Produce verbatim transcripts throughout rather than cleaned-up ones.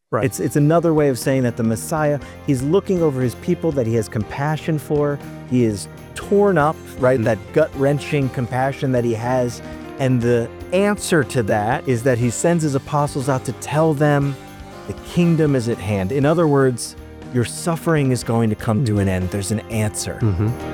Right. It's, it's another way of saying that the Messiah, he's looking over his people that he has compassion for. He is torn up, right? Mm-hmm. That gut-wrenching compassion that he has. And the answer to that is that he sends his apostles out to tell them the kingdom is at hand. In other words, your suffering is going to come to an end. There's an answer. Mm-hmm.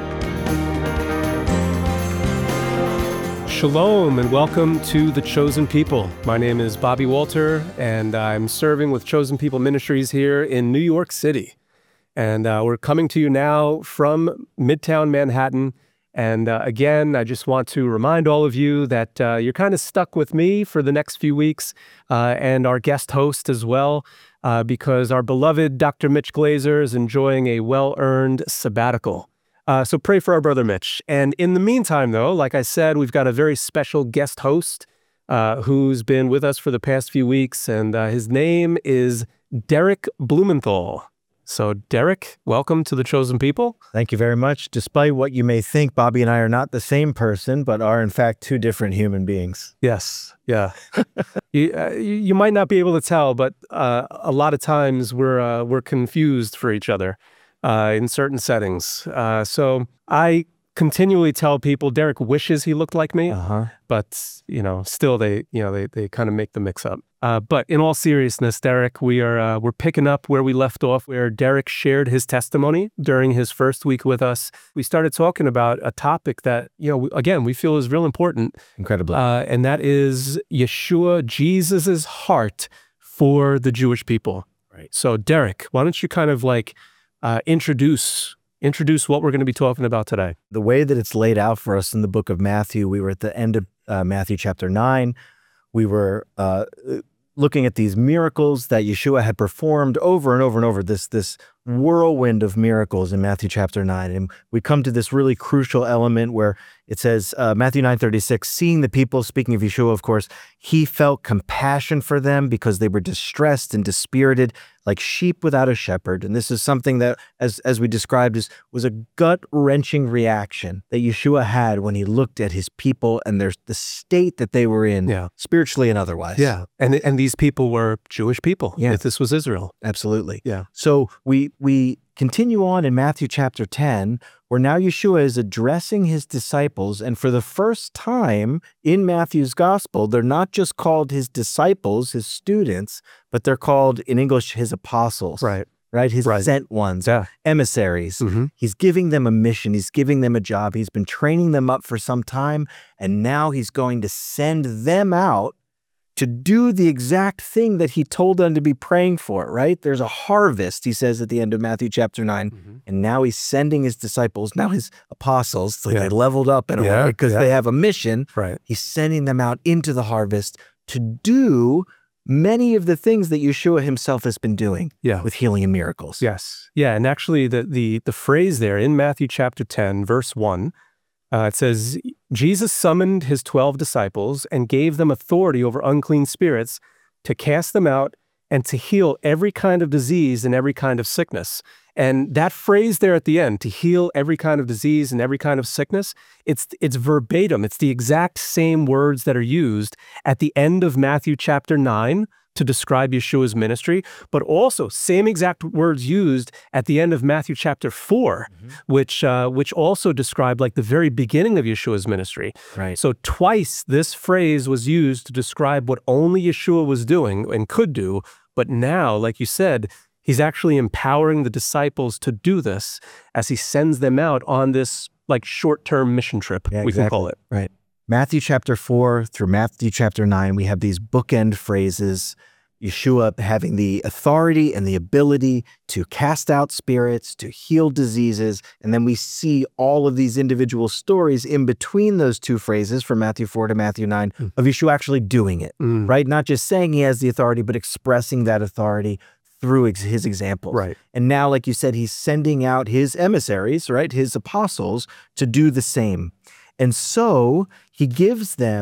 Shalom and welcome to The Chosen People. My name is Bobby Walter, and I'm serving with Chosen People Ministries here in New York City. And uh, we're coming to you now from Midtown Manhattan. And uh, again, I just want to remind all of you that uh, you're kind of stuck with me for the next few weeks uh, and our guest host as well, uh, because our beloved Doctor Mitch Glaser is enjoying a well-earned sabbatical. Uh, so pray for our brother Mitch. And in the meantime, though, like I said, we've got a very special guest host uh, who's been with us for the past few weeks, and uh, his name is Derek Blumenthal. So Derek, welcome to The Chosen People. Thank you very much. Despite what you may think, Bobby and I are not the same person, but are in fact two different human beings. Yes, yeah. you, uh, you might not be able to tell, but uh, a lot of times we're uh, we're confused for each other. Uh, in certain settings. Uh, so I continually tell people Derek wishes he looked like me, uh-huh. but, you know, still they, you know, they, they kind of make the mix up. Uh, but in all seriousness, Derek, we are, uh, we're picking up where we left off, where Derek shared his testimony during his first week with us. We started talking about a topic that, you know, again, we feel is real important. Incredibly. Uh, and that is Yeshua, Jesus's heart for the Jewish people. Right. So Derek, why don't you kind of like, Uh, introduce introduce what we're going to be talking about today. The way that it's laid out for us in the book of Matthew, we were at the end of uh, Matthew chapter nine. We were uh, looking at these miracles that Yeshua had performed over and over and over, this, this whirlwind of miracles in Matthew chapter nine. And we come to this really crucial element where it says, uh, Matthew nine thirty-six, seeing the people, speaking of Yeshua, of course, he felt compassion for them because they were distressed and dispirited like sheep without a shepherd. And this is something that, as, as we described, is, was a gut-wrenching reaction that Yeshua had when he looked at his people and their, the state that they were in, yeah. spiritually and otherwise. Yeah, and and these people were Jewish people. Yeah. If this was Israel. Absolutely. Yeah. So we we continue on in Matthew chapter ten, where now Yeshua is addressing his disciples, and for the first time in Matthew's gospel, they're not just called his disciples, his students, but they're called, in English, his apostles. Right. Right? His right. sent ones, yeah. emissaries. Mm-hmm. He's giving them a mission. He's giving them a job. He's been training them up for some time, and now he's going to send them out to do the exact thing that he told them to be praying for, right? There's a harvest, he says at the end of Matthew chapter nine, mm-hmm. and now he's sending his disciples, now his apostles, so yeah. they leveled up in a yeah, way because yeah. they have a mission. Right. He's sending them out into the harvest to do many of the things that Yeshua himself has been doing yeah. with healing and miracles. Yes. Yeah, and actually the the the phrase there in Matthew chapter ten, verse one, Uh, it says, Jesus summoned his twelve disciples and gave them authority over unclean spirits to cast them out and to heal every kind of disease and every kind of sickness. And that phrase there at the end, to heal every kind of disease and every kind of sickness, it's it's verbatim. It's the exact same words that are used at the end of Matthew chapter nine to describe Yeshua's ministry, but also same exact words used at the end of Matthew chapter four, mm-hmm. which uh, which also describe like the very beginning of Yeshua's ministry. Right. So twice this phrase was used to describe what only Yeshua was doing and could do, but now, like you said, he's actually empowering the disciples to do this as he sends them out on this like short-term mission trip, yeah, we exactly. can call it. Right. Matthew chapter four through Matthew chapter nine, we have these bookend phrases, Yeshua having the authority and the ability to cast out spirits, to heal diseases, and then we see all of these individual stories in between those two phrases from Matthew four to Matthew nine mm. of Yeshua actually doing it, mm. right? Not just saying he has the authority, but expressing that authority through ex- his examples. Right. And now, like you said, he's sending out his emissaries, right, his apostles, to do the same. And so he gives them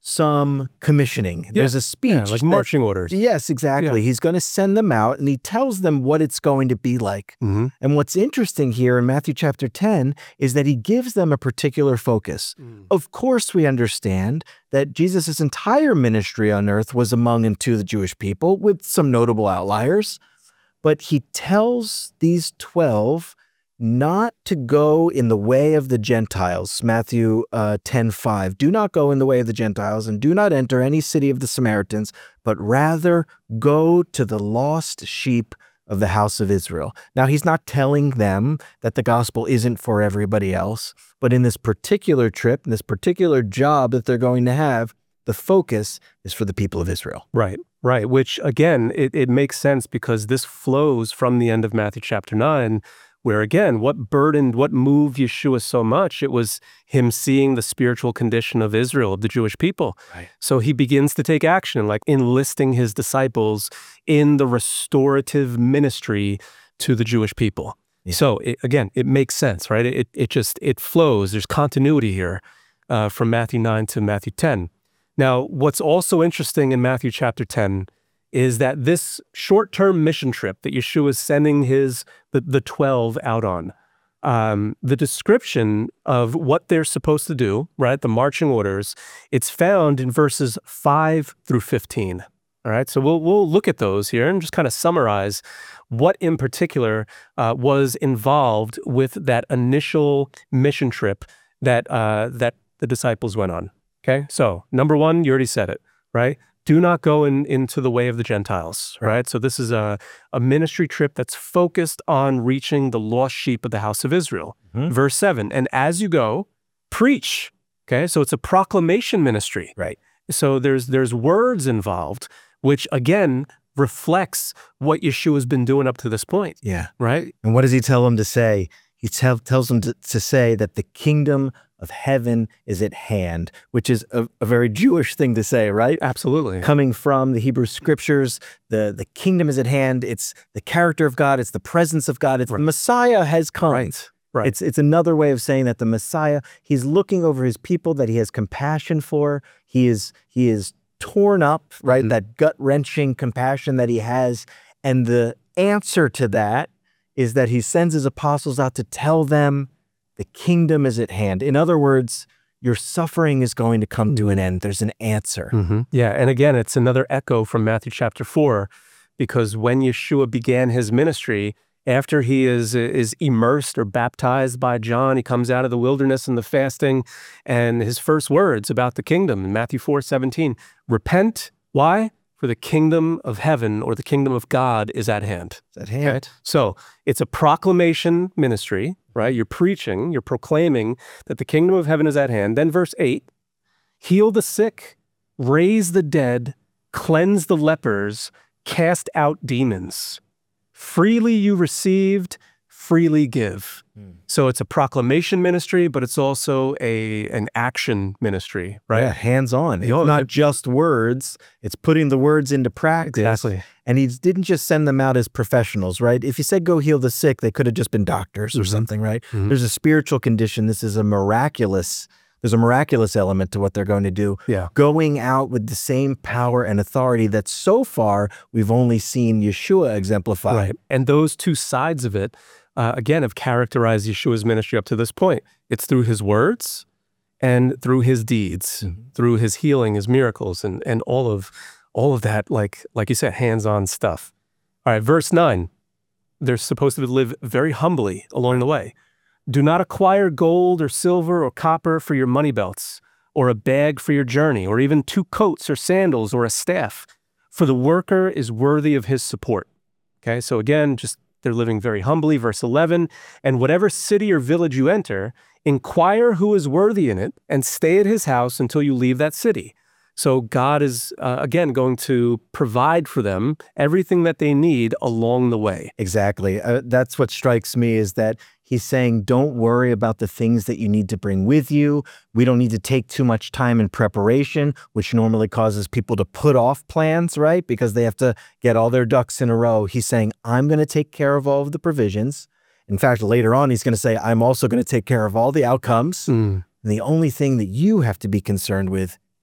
some commissioning. Yeah. There's a speech. Yeah, like that- marching orders. Yes, exactly. Yeah. He's going to send them out, and he tells them what it's going to be like. Mm-hmm. And what's interesting here in Matthew chapter ten is that he gives them a particular focus. Mm. Of course, we understand that Jesus' entire ministry on earth was among and to the Jewish people, with some notable outliers. But he tells these twelve not to go in the way of the Gentiles. Matthew uh, ten five. Do not go in the way of the Gentiles, and do not enter any city of the Samaritans, but rather go to the lost sheep of the house of Israel. Now, he's not telling them that the gospel isn't for everybody else, but in this particular trip, in this particular job that they're going to have, the focus is for the people of Israel. Right, right. Which, again, it, it makes sense because this flows from the end of Matthew chapter nine, where, again, what burdened, what moved Yeshua so much, it was him seeing the spiritual condition of Israel, of the Jewish people. Right. So he begins to take action, like enlisting his disciples in the restorative ministry to the Jewish people. Yeah. So, it, again, it makes sense, right? It, it just, it flows. There's continuity here uh, from Matthew nine to Matthew ten. Now, what's also interesting in Matthew chapter ten is that this short-term mission trip that Yeshua is sending his the, the twelve out on, um, the description of what they're supposed to do, right, the marching orders, it's found in verses five through fifteen. All right, so we'll we'll look at those here and just kind of summarize what in particular uh, was involved with that initial mission trip that uh, that the disciples went on. Okay, so number one, you already said it, right? Do not go in, into the way of the Gentiles, right? So this is a, a ministry trip that's focused on reaching the lost sheep of the house of Israel. Mm-hmm. Verse seven, and as you go, preach. Okay, so it's a proclamation ministry. Right. So there's there's words involved, which again reflects what Yeshua's been doing up to this point. Yeah. Right? And what does he tell them to say? He tell, tells them to, to say that the kingdom of heaven is at hand, which is a, a very Jewish thing to say, right? Absolutely. Coming from the Hebrew scriptures, the, the kingdom is at hand. It's the character of God. It's the presence of God. It's right. The Messiah has come. Right. Right. It's, it's another way of saying that the Messiah, he's looking over his people that he has compassion for. He is, he is torn up, right? Mm-hmm. That gut-wrenching compassion that he has. And the answer to that is that he sends his apostles out to tell them the kingdom is at hand. In other words, your suffering is going to come to an end. There's an answer. Mm-hmm. Yeah, and again, it's another echo from Matthew chapter four, because when Yeshua began his ministry, after he is, is immersed or baptized by John, he comes out of the wilderness and the fasting, and his first words about the kingdom in Matthew four seventeen, repent. Why? For the kingdom of heaven or the kingdom of God is at hand. It's at hand. Okay? So it's a proclamation ministry, right? You're preaching, you're proclaiming that the kingdom of heaven is at hand. Then verse eight, heal the sick, raise the dead, cleanse the lepers, cast out demons. Freely you received, freely give. Hmm. So it's a proclamation ministry, but it's also a an action ministry, right? Yeah, hands-on. It's not just words. It's putting the words into practice. Exactly. And he didn't just send them out as professionals, right? If he said go heal the sick, they could have just been doctors or mm-hmm. something, right? Mm-hmm. There's a spiritual condition. This is a miraculous, there's a miraculous element to what they're going to do. Yeah. Going out with the same power and authority that so far we've only seen Yeshua exemplify. Right. And those two sides of it, Uh, again, have characterized Yeshua's ministry up to this point. It's through his words and through his deeds, mm-hmm. through his healing, his miracles, and and all of all of that, like like you said, hands-on stuff. All right, verse nine. They're supposed to live very humbly along the way. Do not acquire gold or silver or copper for your money belts, or a bag for your journey, or even two coats or sandals or a staff, for the worker is worthy of his support. Okay, so again, just they're living very humbly. Verse eleven, and whatever city or village you enter, inquire who is worthy in it and stay at his house until you leave that city. So God is, uh, again, going to provide for them everything that they need along the way. Exactly. Uh, that's what strikes me is that he's saying, don't worry about the things that you need to bring with you. We don't need to take too much time in preparation, which normally causes people to put off plans, right? Because they have to get all their ducks in a row. He's saying, I'm going to take care of all of the provisions. In fact, later on, he's going to say, I'm also going to take care of all the outcomes. Mm. And the only thing that you have to be concerned with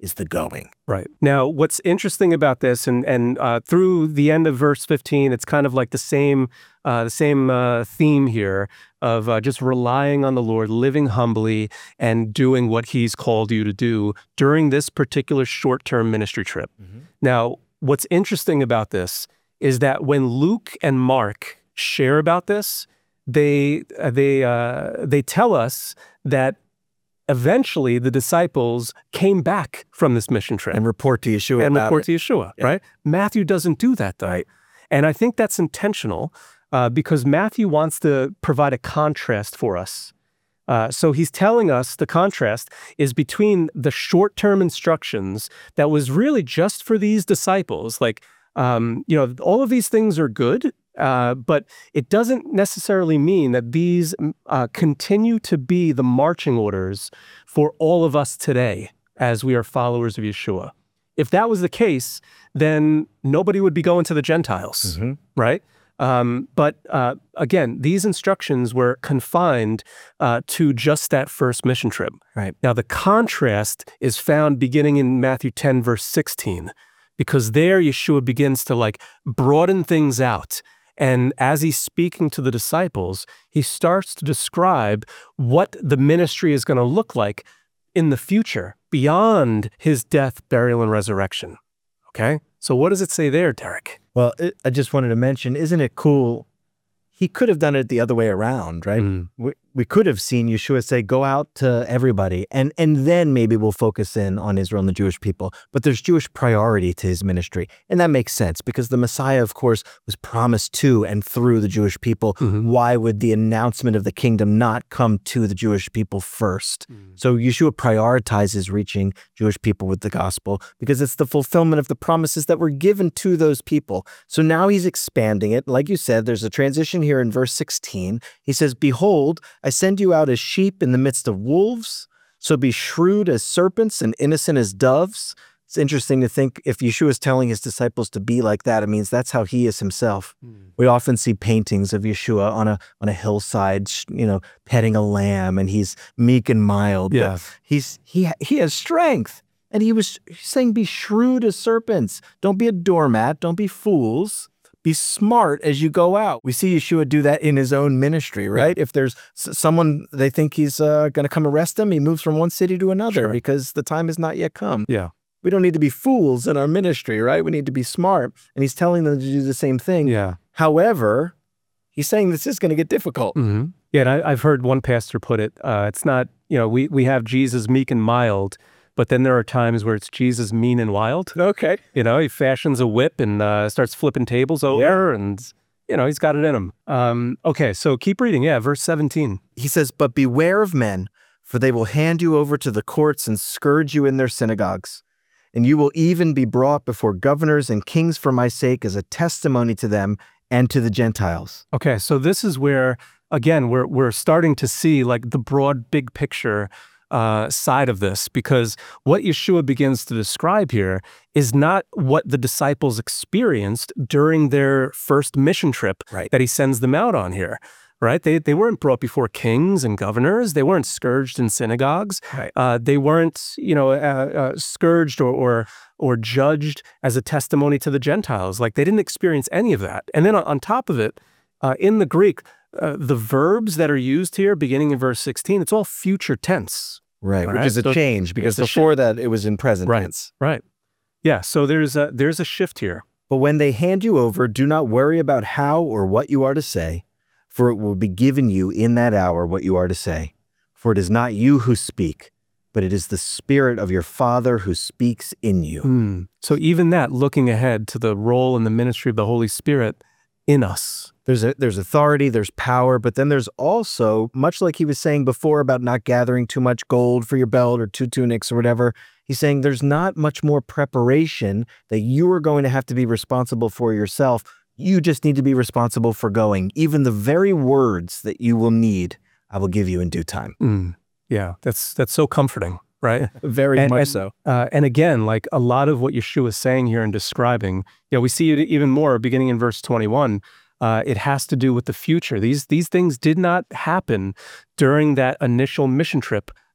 is the going. Right. Now, what's interesting about this, and and uh, through the end of verse fifteen, it's kind of like the same uh, the same uh, theme here of uh, just relying on the Lord, living humbly, and doing what He's called you to do during this particular short-term ministry trip. Mm-hmm. Now, what's interesting about this is that when Luke and Mark share about this, they uh, they uh, they tell us that eventually the disciples came back from this mission trip and report to Yeshua and about report it. to Yeshua, Yeah. right? Matthew doesn't do that though. Right. And I think that's intentional uh, because Matthew wants to provide a contrast for us. Uh, so he's telling us the contrast is between the short-term instructions that was really just for these disciples. Like, um, you know, all of these things are good, uh, but it doesn't necessarily mean that these uh, continue to be the marching orders for all of us today as we are followers of Yeshua. If that was the case, then nobody would be going to the Gentiles, Mm-hmm. right? Um, but uh, again, these instructions were confined uh, to just that first mission trip. Right. Now, the contrast is found beginning in Matthew ten, verse sixteen, because there Yeshua begins to like broaden things out. And as he's speaking to the disciples, he starts to describe what the ministry is going to look like in the future, beyond his death, burial, and resurrection. Okay? So what does it say there, Derek? Well, it, I just wanted to mention, isn't it cool? He could have done it the other way around, right? Mm. We, we could have seen Yeshua say, go out to everybody, and, and then maybe we'll focus in on Israel and the Jewish people. But there's Jewish priority to his ministry. And that makes sense because the Messiah, of course, was promised to and through the Jewish people. Mm-hmm. Why would the announcement of the kingdom not come to the Jewish people first? Mm. So Yeshua prioritizes reaching Jewish people with the gospel because it's the fulfillment of the promises that were given to those people. So now he's expanding it. Like you said, there's a transition here in verse sixteen. He says, behold, I send you out as sheep in the midst of wolves, so be shrewd as serpents and innocent as doves. It's interesting to think if Yeshua is telling his disciples to be like that, it means that's how he is himself. Mm. We often see paintings of Yeshua on a on a hillside, you know, petting a lamb, and he's meek and mild. Yeah. He's he he has strength. And he was saying, be shrewd as serpents. Don't be a doormat. Don't be fools. Be smart as you go out. We see Yeshua do that in his own ministry, right? If there's s- someone they think he's uh, going to come arrest him, he moves from one city to another Sure. because the time has not yet come. Yeah. We don't need to be fools in our ministry, right? We need to be smart. And he's telling them to do the same thing. Yeah. However, he's saying this is going to get difficult. Mm-hmm. Yeah, and I, I've heard one pastor put it, uh, it's not, you know, we, we have Jesus meek and mild, but then there are times where it's Jesus mean and wild. Okay. You know, he fashions a whip and uh, starts flipping tables over, Yeah. and, you know, he's got it in him. Um, okay, so keep reading. Yeah, verse seventeen. He says, but beware of men, for they will hand you over to the courts and scourge you in their synagogues. And you will even be brought before governors and kings for my sake as a testimony to them and to the Gentiles. Okay, so this is where, again, we're we're starting to see like the broad, big picture uh, side of this, because what Yeshua begins to describe here is not what the disciples experienced during their first mission trip Right. that he sends them out on here. Right? They they weren't brought before kings and governors. They weren't scourged in synagogues. Right. Uh, they weren't, you know, uh, uh, scourged or, or or judged as a testimony to the Gentiles. Like, they didn't experience any of that. And then on, on top of it, uh, in the Greek, uh, the verbs that are used here, beginning in verse sixteen, it's all future tense. Right, All which right, is a so change because it's a before that it was in present Right. tense. Right. Yeah. So there's a there's a shift here. But when they hand you over, do not worry about how or what you are to say, for it will be given you in that hour what you are to say. For it is not you who speak, but it is the Spirit of your Father who speaks in you. Hmm. So even that, looking ahead to the role and the ministry of the Holy Spirit in us. There's a, there's authority, there's power, but then there's also, much like he was saying before about not gathering too much gold for your belt or two tunics or whatever, he's saying there's not much more preparation that you are going to have to be responsible for yourself. You just need to be responsible for going. Even the very words that you will need, I will give you in due time. Mm. Yeah, that's that's so comforting, right? Very And- much and- so. Uh, and again, like a lot of what Yeshua is saying here and describing, you know, we see it even more beginning in verse twenty-one. Uh, it has to do with the future. These these things did not happen during that initial mission trip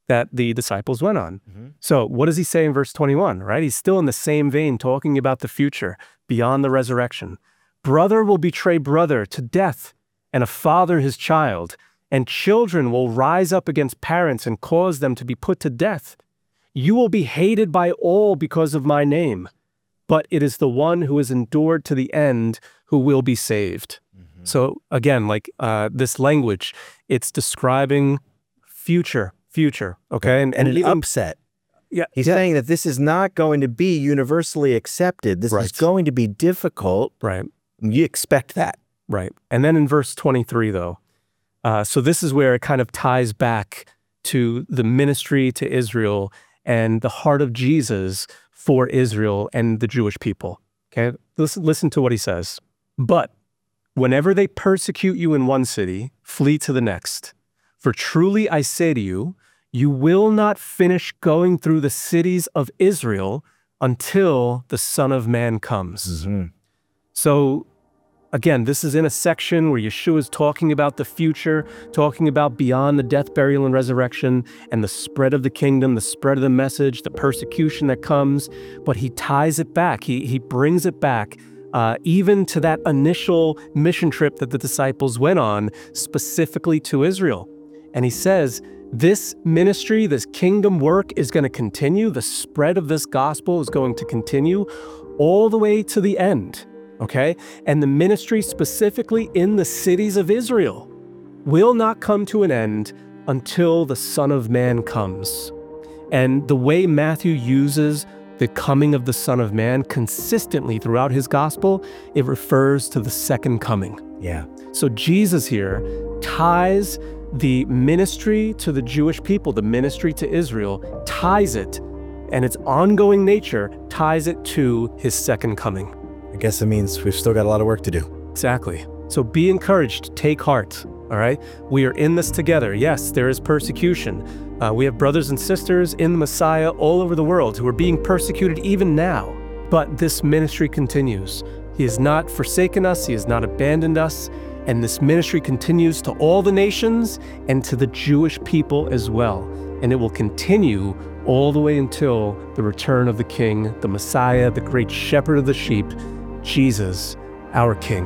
that the disciples went on. Mm-hmm. So what does he say in verse twenty-one, right? He's still in the same vein, talking about the future beyond the resurrection. Brother will betray brother to death, and a father his child, and children will rise up against parents and cause them to be put to death. You will be hated by all because of my name, but it is the one who has endured to the end who will be saved. Mm-hmm. So again, like uh, this language, it's describing future, future, okay? And, and, and an even, upset. Yeah, He's yeah. saying that this is not going to be universally accepted. This right. is going to be difficult. Right. You expect that. Right. And then in verse twenty-three, though, uh, so this is where it kind of ties back to the ministry to Israel and the heart of Jesus for Israel and the Jewish people. Okay, listen, listen to what he says. But whenever they persecute you in one city, flee to the next. For truly I say to you, you will not finish going through the cities of Israel until the Son of Man comes. Mm-hmm. So again, this is in a section where Yeshua is talking about the future, talking about beyond the death, burial, and resurrection, and the spread of the kingdom, the spread of the message, the persecution that comes. But he ties it back. He, he brings it back uh, even to that initial mission trip that the disciples went on, specifically to Israel. And he says, this ministry, this kingdom work is going to continue. The spread of this gospel is going to continue all the way to the end. Okay? And the ministry specifically in the cities of Israel will not come to an end until the Son of Man comes. And the way Matthew uses the coming of the Son of Man consistently throughout his gospel, it refers to the second coming. Yeah. So Jesus here ties the ministry to the Jewish people, the ministry to Israel, ties it, and its ongoing nature ties it to his second coming. I guess it means we've still got a lot of work to do. Exactly. So be encouraged, take heart, all right? We are in this together. Yes, there is persecution. Uh, we have brothers and sisters in the Messiah all over the world who are being persecuted even now. But this ministry continues. He has not forsaken us. He has not abandoned us. And this ministry continues to all the nations and to the Jewish people as well. And it will continue all the way until the return of the King, the Messiah, the great shepherd of the sheep, Jesus, our King.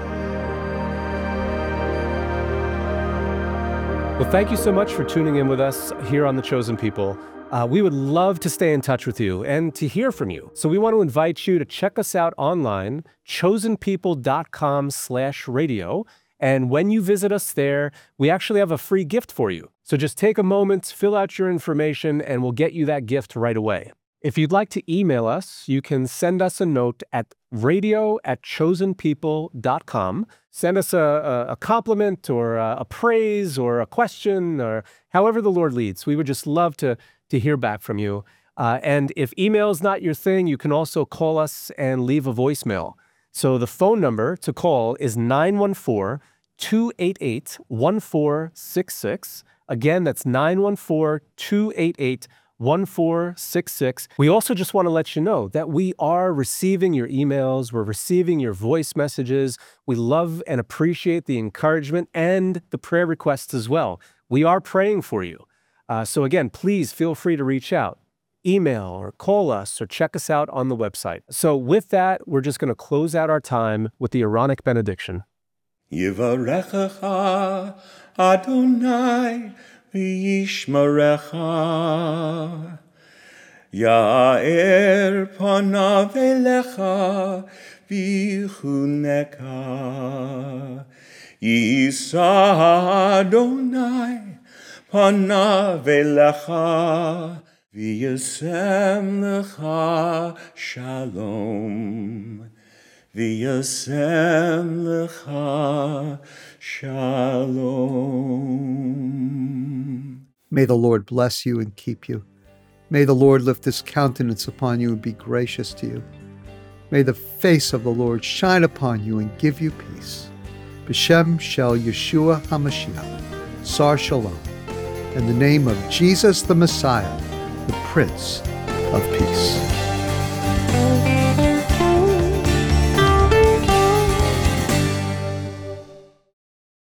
Well, thank you so much for tuning in with us here on The Chosen People. Uh, we would love to stay in touch with you and to hear from you. So we want to invite you to check us out online, chosenpeople.com slash radio. And when you visit us there, we actually have a free gift for you. So just take a moment, fill out your information, and we'll get you that gift right away. If you'd like to email us, you can send us a note at radio at chosenpeople dot com. Send us a, a, a compliment or a, a praise or a question or however the Lord leads. We would just love to, to hear back from you. Uh, and if email is not your thing, you can also call us and leave a voicemail. So the phone number to call is nine one four, two eight eight, one four six six. Again, that's nine one four, two eight eight, one four six six. We also just want to let you know that we are receiving your emails. We're receiving your voice messages. We love and appreciate the encouragement and the prayer requests as well. We are praying for you. Uh, so again, please feel free to reach out. Email or call us or check us out on the website. So with that, we're just going to close out our time with the Aaronic benediction. Yivarechecha Adonai v'yishmerecha Ya'er panav elecha v'chuneka Yisa Adonai panav elecha v'yasem lecha shalom V'yasem lecha shalom. May the Lord bless you and keep you. May the Lord lift his countenance upon you and be gracious to you. May the face of the Lord shine upon you and give you peace. B'Shem Shel Yeshua HaMashiach, Sar Shalom. In the name of Jesus the Messiah, the Prince of Peace.